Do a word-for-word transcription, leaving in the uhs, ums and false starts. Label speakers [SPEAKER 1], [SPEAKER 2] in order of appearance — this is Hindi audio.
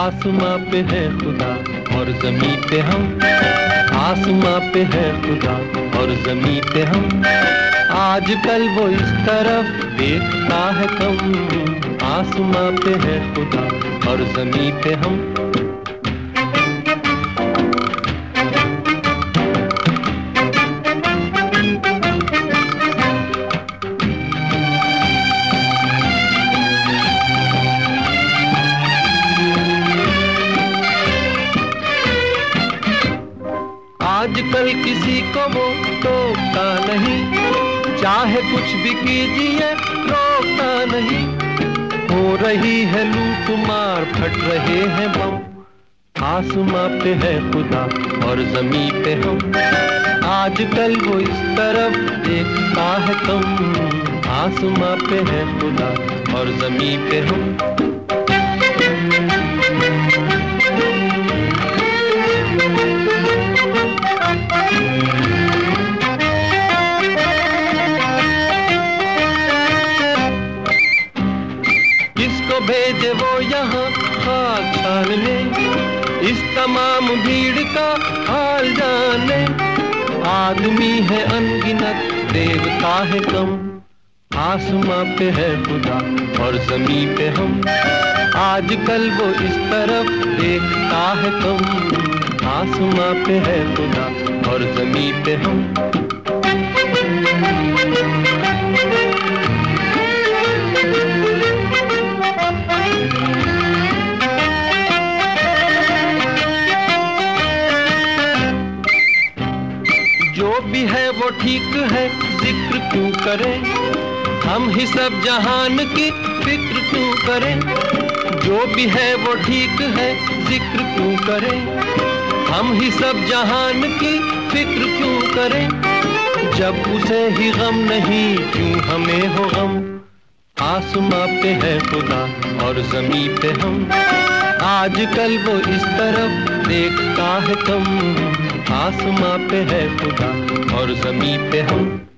[SPEAKER 1] आसमां पे है खुदा और ज़मीं पे हम, आसमां पे है खुदा और ज़मीं पे हम। आजकल वो इस तरफ देखता है कम, आसमां पे है खुदा और ज़मीं पे हम। आजकल किसी को वो टोकता नहीं, चाहे कुछ भी कीजिए रोकता नहीं। हो रही है लूट मार, फट रहे हैं बम, आसमां पे है खुदा और ज़मीं पे हम। आजकल वो इस तरफ देखता है कम, आसमां पे है खुदा और ज़मीं पे हम। किसको भेजे वो यहाँ खाक छानने, इस तमाम भीड़ का हाल जाने। आदमी है अनगिनत, देवता है कम, आसमां पे है खुदा और ज़मीं पे हम। आजकल वो इस तरफ देखता है कम, आसमां पे है खुदा और ज़मीं पे हम। जो भी है वो ठीक है, जिक्र क्यों करें, हम ही सब जहान की फिक्र क्यों करें। जो भी है वो ठीक है, जिक्र क्यों करें, हम ही सब जहान की फिक्र क्यों करें। जब उसे ही गम नहीं, क्यों हमें हो गम, आसमां पे है खुदा और ज़मीं पे हम। आजकल वो इस तरफ देखता है कम, आसमां पे है खुदा और ज़मीं पे हम।